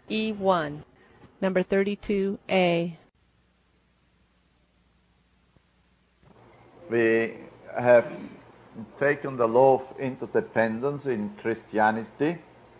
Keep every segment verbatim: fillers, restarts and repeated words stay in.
E one, number thirty-two A. We have taken the law of interdependence in Christianity,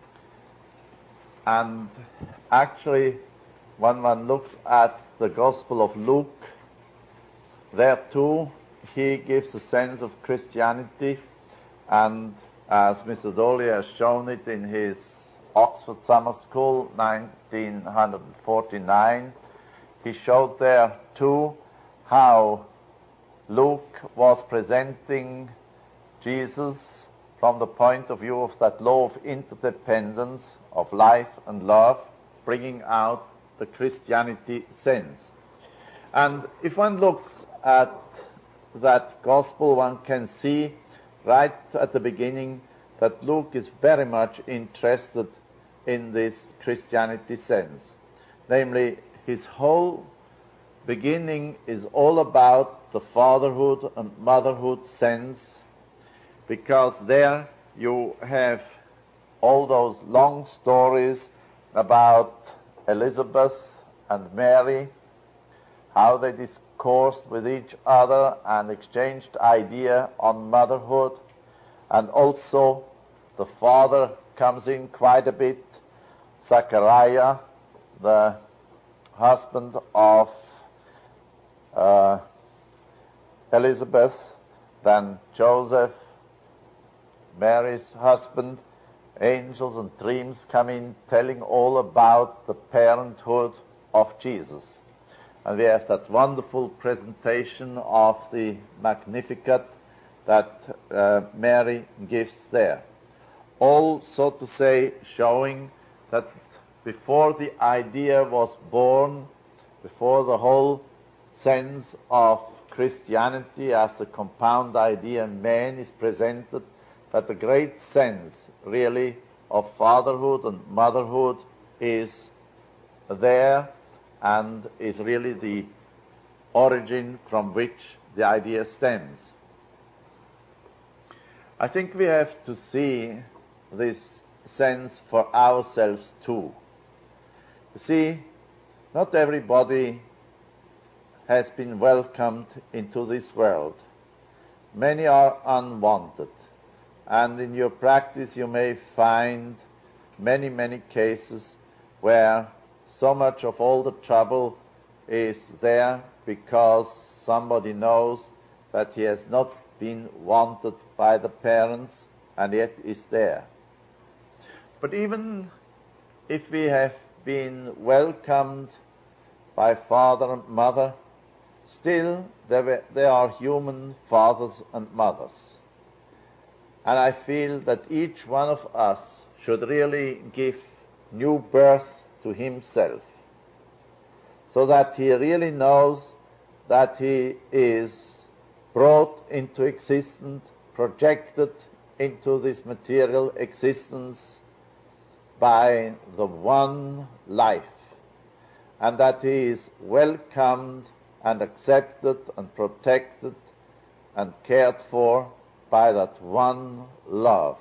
and actually when one looks at the Gospel of Luke, there too he gives a sense of Christianity, and as Mister Dolly has shown it in his Oxford Summer School nineteen forty-nine, he showed there too how Luke was presenting Jesus from the point of view of that law of interdependence of life and love, bringing out the Christianity sense. And if one looks at that gospel, one can see right at the beginning that Luke is very much interested in this Christianity sense. Namely, his whole beginning is all about the fatherhood and motherhood sense, because there you have all those long stories about Elizabeth and Mary, how they discoursed with each other and exchanged idea on motherhood, and also the father comes in quite a bit, Zachariah, the husband of uh, Elizabeth, then Joseph, Mary's husband. Angels and dreams come in telling all about the parenthood of Jesus. And we have that wonderful presentation of the Magnificat that uh, Mary gives there. All, so to say, showing that before the idea was born, before the whole sense of Christianity as a compound idea in man is presented, that the great sense really of fatherhood and motherhood is there and is really the origin from which the idea stems. I think we have to see this sense for ourselves too. You see, not everybody has been welcomed into this world. Many are unwanted. And in your practice you may find many, many cases where so much of all the trouble is there because somebody knows that he has not been wanted by the parents and yet is there. But even if we have been welcomed by father and mother, still there, were, there are human fathers and mothers. And I feel that each one of us should really give new birth to himself, so that he really knows that he is brought into existence, projected into this material existence by the one life, and that he is welcomed and accepted and protected and cared for by that one love.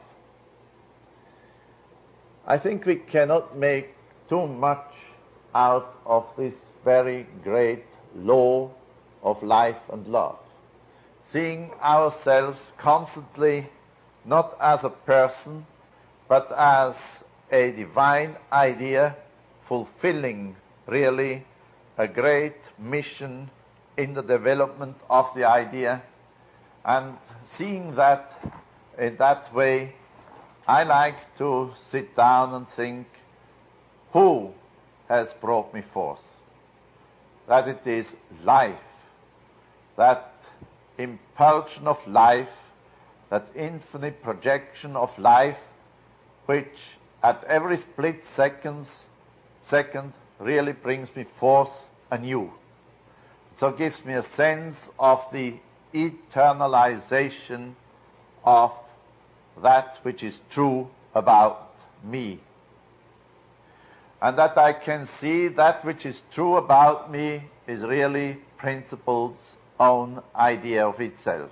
I think we cannot make too much out of this very great law of life and love, seeing ourselves constantly not as a person, but as a divine idea fulfilling really a great mission in the development of the idea. And seeing that in that way, I like to sit down and think, who has brought me forth? That it is life, that impulsion of life, that infinite projection of life, which at every split seconds, second really brings me forth anew. So it gives me a sense of the eternalization of that which is true about me. And that I can see that which is true about me is really principle's own idea of itself.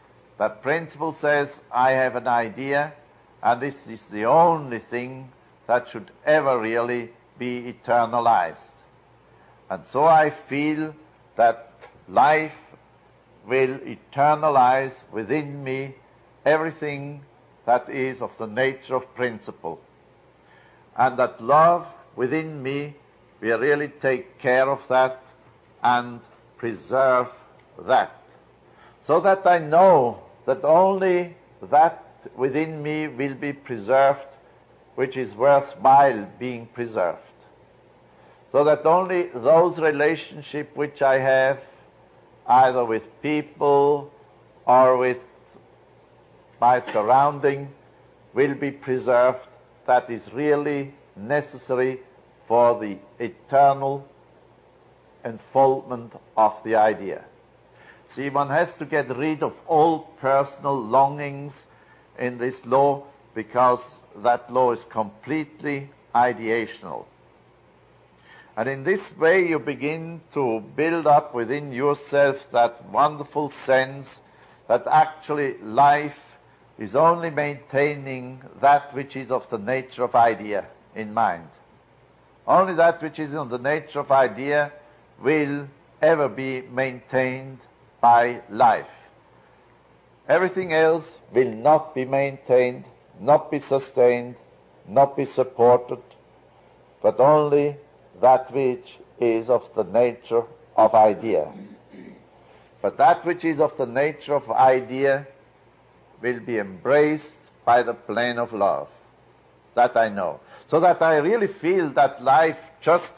That principle says, I have an idea, and this is the only thing that should ever really be eternalized. And so I feel that life will eternalize within me everything that is of the nature of principle, and that love within me will really take care of that and preserve that, so that I know that only that within me will be preserved which is worthwhile being preserved, so that only those relationships which I have, either with people or with my surrounding, will be preserved, that is really necessary for the eternal unfoldment of the idea. See, one has to get rid of all personal longings in this law, because that law is completely ideational. And in this way you begin to build up within yourself that wonderful sense that actually life is only maintaining that which is of the nature of idea in mind. Only that which is in the nature of idea will ever be maintained by life. Everything else will not be maintained, not be sustained, not be supported, but only that which is of the nature of idea. But that which is of the nature of idea will be embraced by the plane of love. That I know. So that I really feel that life just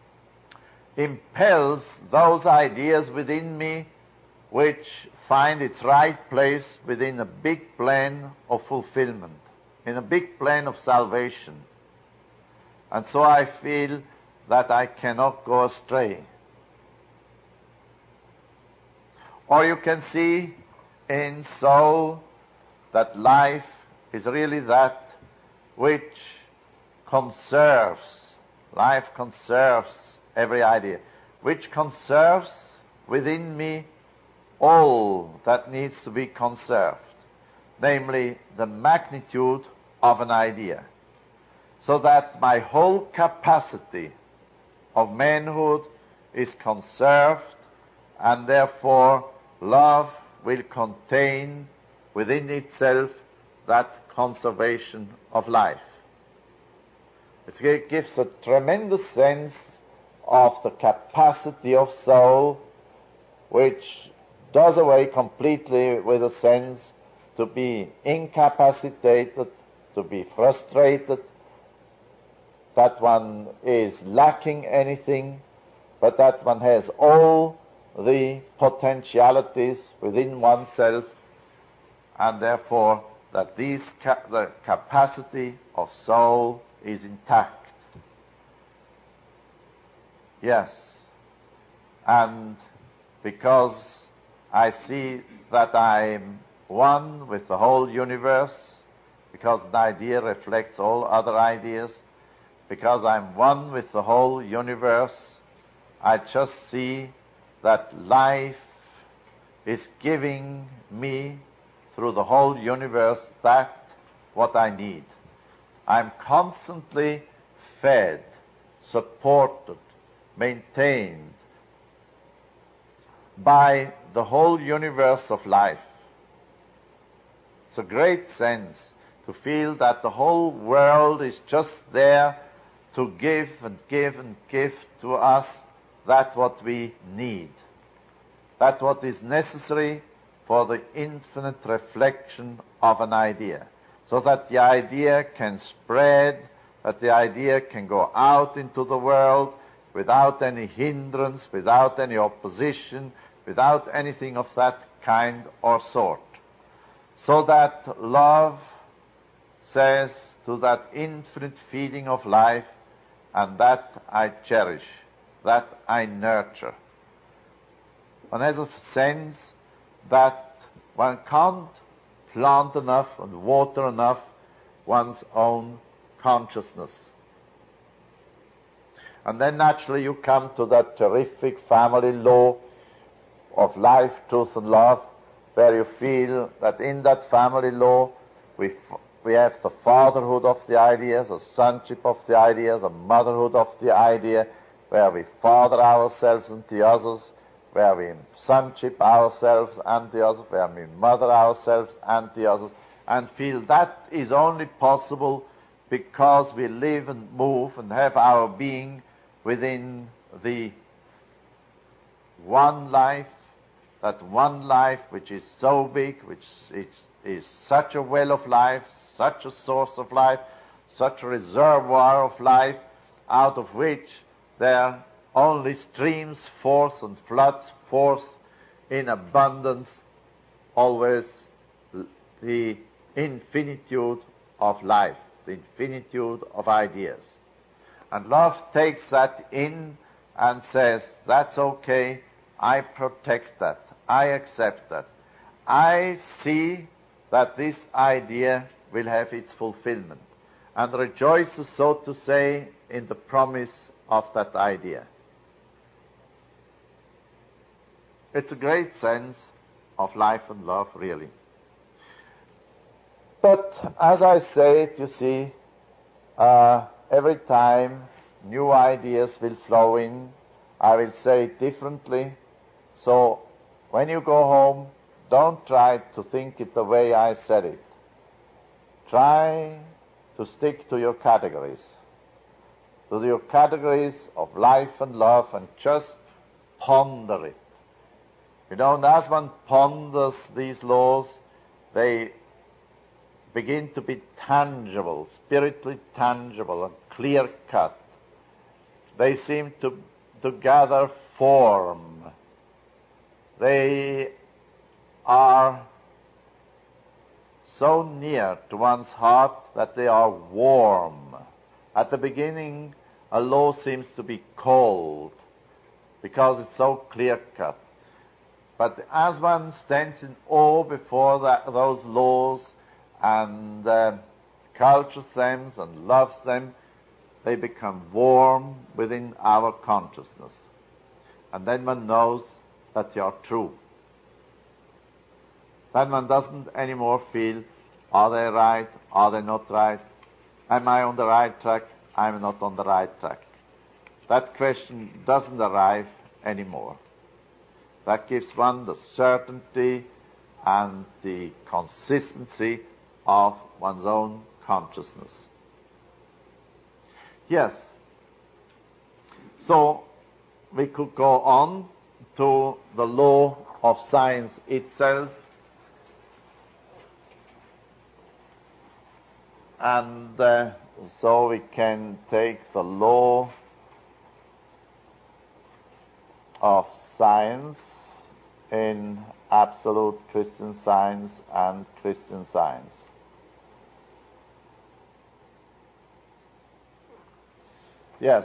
impels those ideas within me which find its right place within a big plan of fulfillment, in a big plan of salvation. And so I feel that I cannot go astray. Or you can see in soul that life is really that which conserves, life conserves every idea, which conserves within me all that needs to be conserved, namely the magnitude of an idea, so that my whole capacity of manhood is conserved, and therefore love will contain within itself that conservation of life. It gives a tremendous sense of the capacity of soul, which does away completely with a sense to be incapacitated, to be frustrated, that one is lacking anything, but that one has all the potentialities within oneself, and therefore that these ca- the capacity of soul is intact. Yes, and because I see that I'm one with the whole universe, because the idea reflects all other ideas, because I'm one with the whole universe, I just see that life is giving me through the whole universe that what I need. I'm constantly fed, supported, maintained by the whole universe of life. It's a great sense to feel that the whole world is just there to give and give and give to us that what we need, that what is necessary for the infinite reflection of an idea, so that the idea can spread, that the idea can go out into the world without any hindrance, without any opposition, without anything of that kind or sort. So that love says to that infinite feeding of life, and that I cherish, that I nurture. One has a sense that one can't plant enough and water enough one's own consciousness. And then naturally you come to that terrific family law of life, truth and love, where you feel that in that family law we f- we have the fatherhood of the idea, the sonship of the idea, the motherhood of the idea, where we father ourselves and the others, where we sonship ourselves and the others, where we mother ourselves and the others, and feel that is only possible because we live and move and have our being within the one life, that one life which is so big, which is, is such a well of life, such a source of life, such a reservoir of life, out of which there only streams forth and floods forth in abundance always the infinitude of life, the infinitude of ideas. And love takes that in and says, that's okay, I protect that, I accept that. I see that this idea will have its fulfillment, and rejoices, so to say, in the promise of that idea. It's a great sense of life and love, really. But as I say it, you see, uh, every time new ideas will flow in, I will say it differently. So when you go home, don't try to think it the way I said it. Try to stick to your categories, to your categories of life and love, and just ponder it. You know, and as one ponders these laws, they begin to be tangible, spiritually tangible and clear-cut. They seem to, to gather form. They are so near to one's heart that they are warm. At the beginning, a law seems to be cold because it's so clear-cut. But as one stands in awe before that, those laws and uh, cultures them and loves them, they become warm within our consciousness. And then one knows that they are true. Then one doesn't anymore feel, are they right, are they not right? Am I on the right track? I'm not on the right track. That question doesn't arrive anymore. That gives one the certainty and the consistency of one's own consciousness. Yes. So we could go on to the law of science itself, and uh, so we can take the law of science in absolute Christian Science and Christian Science. Yes.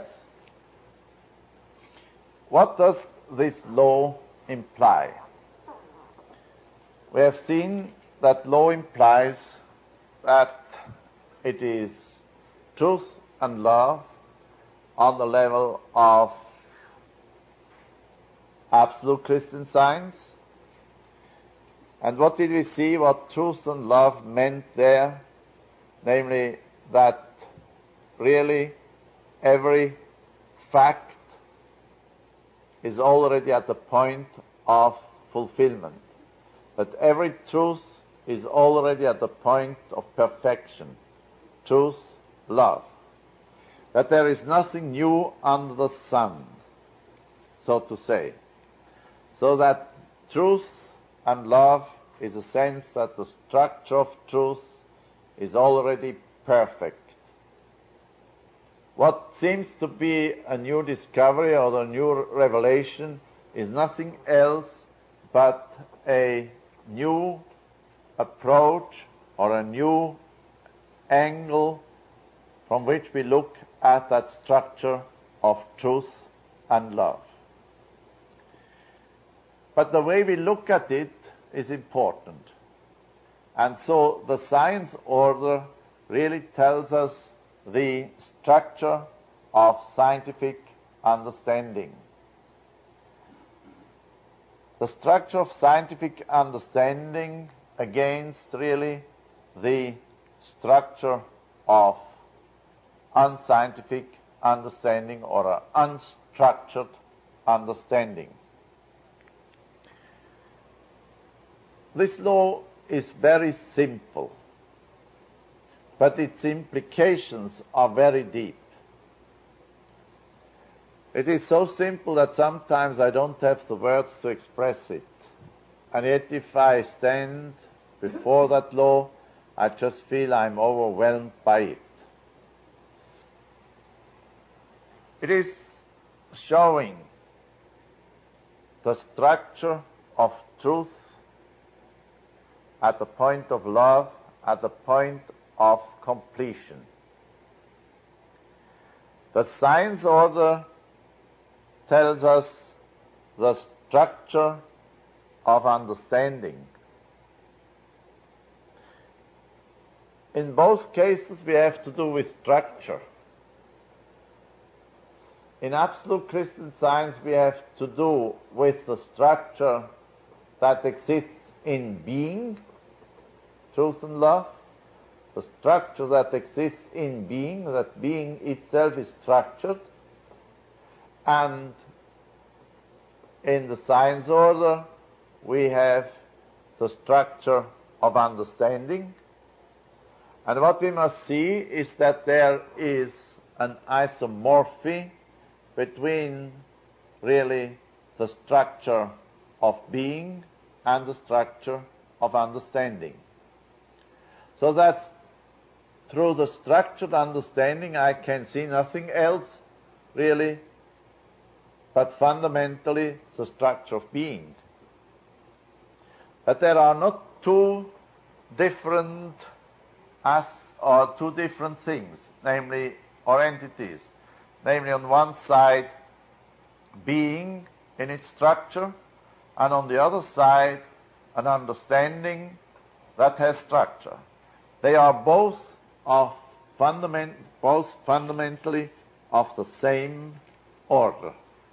What does this law imply? We have seen that law implies that it is truth and love on the level of absolute Christian Science. And what did we see what truth and love meant there? Namely, that really every fact is already at the point of fulfillment. That every truth is already at the point of perfection. Truth, love. That there is nothing new under the sun, so to say. So that truth and love is a sense that the structure of truth is already perfect. What seems to be a new discovery or a new revelation is nothing else but a new approach or a new angle from which we look at that structure of truth and love. But the way we look at it is important. And so the science order really tells us the structure of scientific understanding. The structure of scientific understanding against really the structure of unscientific understanding or an unstructured understanding. This law is very simple, but its implications are very deep. It is so simple that sometimes I don't have the words to express it. And yet if I stand before that law, I just feel I'm overwhelmed by it. It is showing the structure of truth at the point of love, at the point of completion. The science order tells us the structure of understanding. In both cases we have to do with structure. In absolute Christian Science we have to do with the structure that exists in being, truth and love, the structure that exists in being, that being itself is structured, and in the science order we have the structure of understanding. And what we must see is that there is an isomorphy between really the structure of being and the structure of understanding. So that through the structured understanding I can see nothing else really but fundamentally the structure of being. But there are not two different us or two different things, namely, or entities. Namely, on one side, being in its structure, and on the other side, an understanding that has structure. They are both of fundament, both fundamentally of the same order.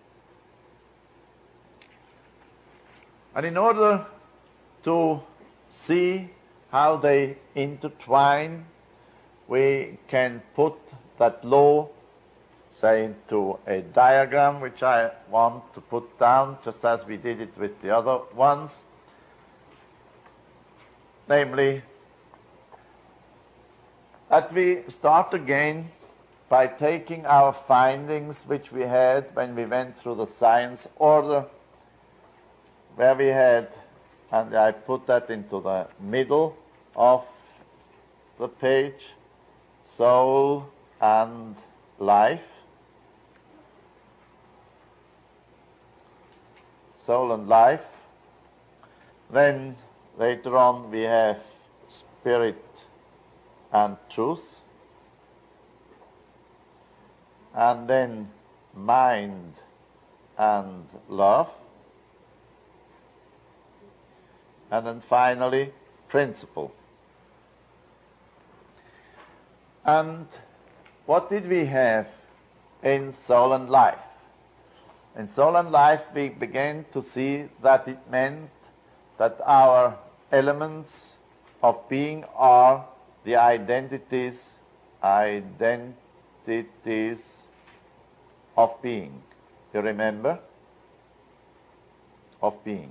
And in order to see how they intertwine, we can put that law, say, into a diagram, which I want to put down, just as we did it with the other ones. Namely, that we start again by taking our findings which we had when we went through the science order, where we had, and I put that into the middle of the page, soul and life. Soul and life. Then later on we have spirit and truth. And then mind and love. And then finally, principle. And what did we have in soul and life? In soul and life we began to see that it meant that our elements of being are the identities, identities of being. You remember? Of being.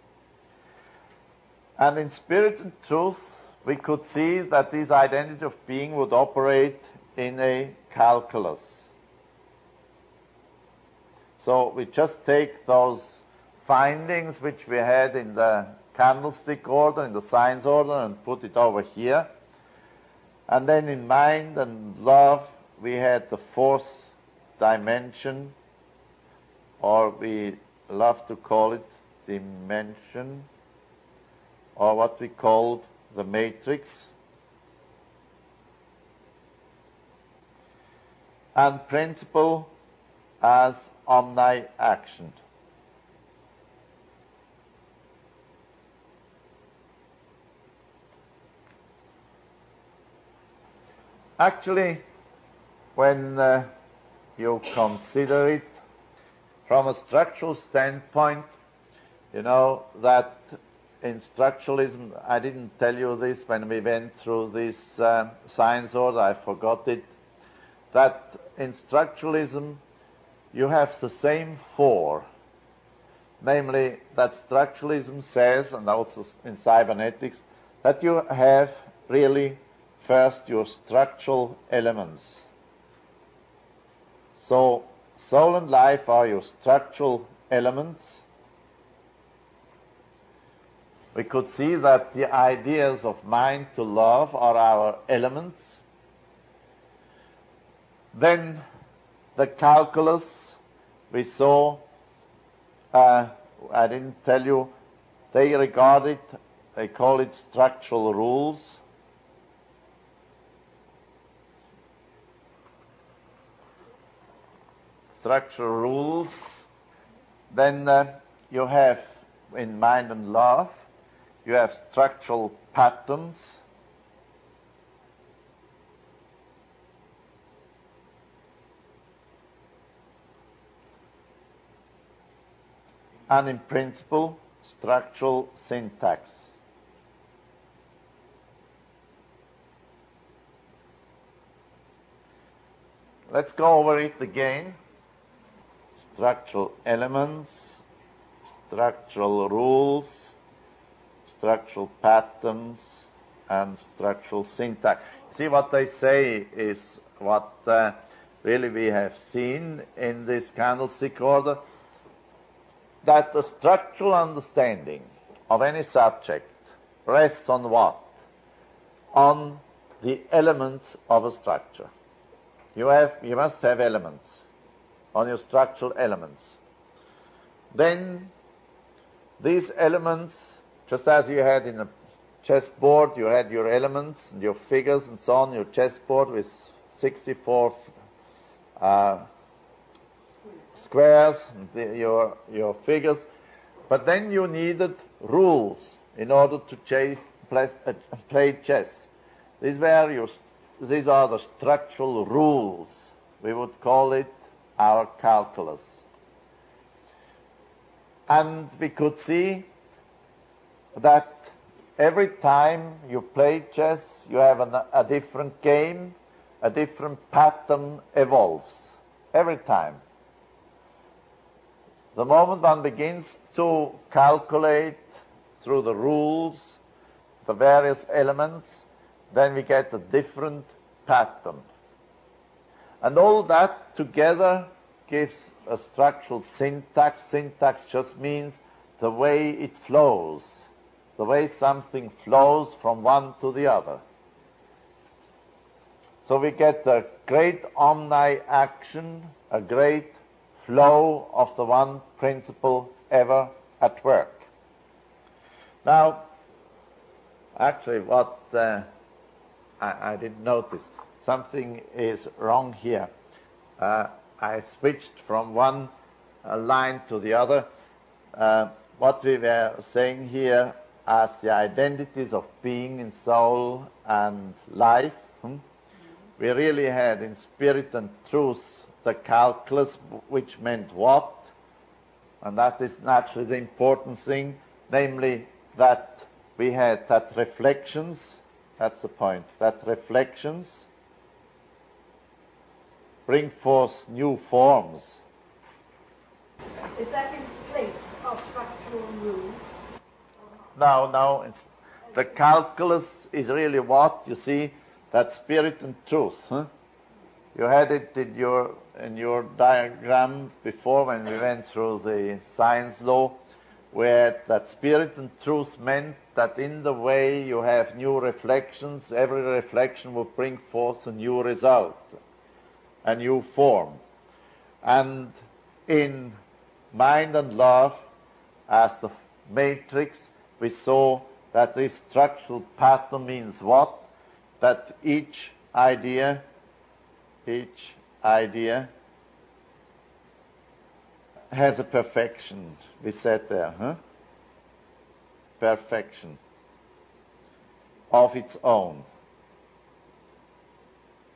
And in spirit and truth, we could see that this identity of being would operate in a calculus. So we just take those findings which we had in the candlestick order, in the science order, and put it over here. And then in mind and love, we had the fourth dimension, or we love to call it dimension, or what we called the matrix. And principle as omni-action. Actually, when uh, you consider it from a structural standpoint, you know that in structuralism, I didn't tell you this when we went through this uh, science order, I forgot it, that in structuralism you have the same four. Namely, that structuralism says, and also in cybernetics, that you have really first your structural elements. So, soul and life are your structural elements. We could see that the ideas of mind to love are our elements. Then the calculus, we saw, uh, I didn't tell you, they regard it, they call it structural rules. Structural rules. Then uh, you have in mind and love, you have structural patterns. And in principle, structural syntax. Let's go over it again. Structural elements, structural rules, structural patterns, and structural syntax. See, what they say is what uh, really we have seen in this candlestick order, that the structural understanding of any subject rests on what? On the elements of a structure. You have, you must have elements, on your structural elements. Then these elements, just as you had in a chessboard, you had your elements and your figures and so on, your chessboard with sixty-four uh, squares, and the, your, your figures, but then you needed rules in order to chase, play, uh, play chess. These were your, these are the structural rules. We would call it our calculus. And we could see that every time you play chess, you have an, a different game, a different pattern evolves. Every time. The moment one begins to calculate through the rules, the various elements, then we get a different pattern. And all that together gives a structural syntax. Syntax just means the way it flows, the way something flows from one to the other. So we get a great omni-action, a great flow of the one principle ever at work. Now, actually what uh, I, I didn't notice, something is wrong here. Uh, I switched from one uh, line to the other. Uh, what we were saying here as the identities of being in soul and life, hmm? we really had in spirit and truth the calculus, which meant what? And that is naturally the important thing, namely that we had that reflections, that's the point, that reflections bring forth new forms. Is that in place of structural rules? No, no, it's, the calculus is really what? You see, that spirit and truth. Huh? You had it in your, in your diagram before when we went through the science law, where that spirit and truth meant that in the way you have new reflections, every reflection will bring forth a new result, a new form. And in mind and love, as the matrix, we saw that this structural pattern means what? That each idea, each idea has a perfection. We said there, huh? Perfection of its own.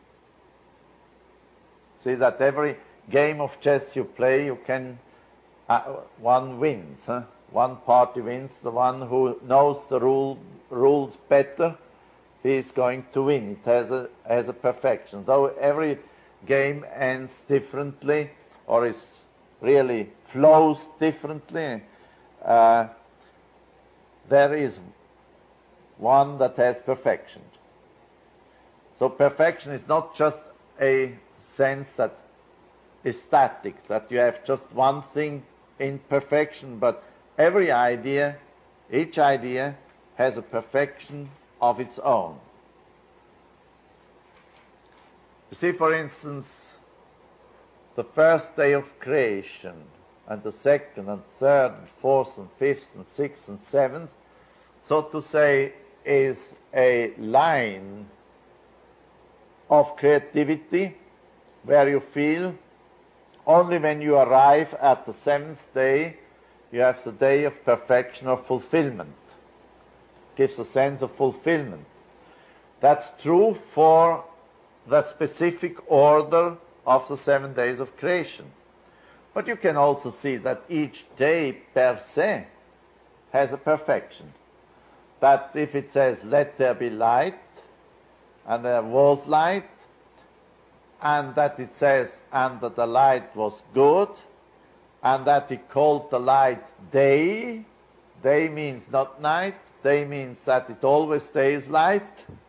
See that every game of chess you play, you can uh, one wins. Huh? One party wins. The one who knows the rule, rules better, he is going to win. It has a, has a perfection. Though every game ends differently, or is really flows differently, uh, there is one that has perfection. So perfection is not just a sense that is static, that you have just one thing in perfection, but every idea, each idea has a perfection of its own. You see, for instance, the first day of creation, and the second and third and fourth and fifth and sixth and seventh, so to say, is a line of creativity where you feel only when you arrive at the seventh day, you have the day of perfection or fulfillment. Gives a sense of fulfillment. That's true for the specific order of the seven days of creation. But you can also see that each day per se has a perfection. That if it says, let there be light, and there was light, and that it says, and that the light was good, and that he called the light day. Day means not night. Day means that it always stays light.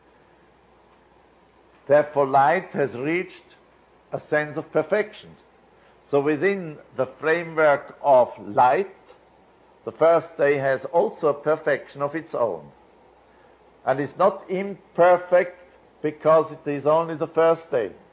Therefore, light has reached a sense of perfection. So within the framework of light, the first day has also a perfection of its own. And it's not imperfect because it is only the first day.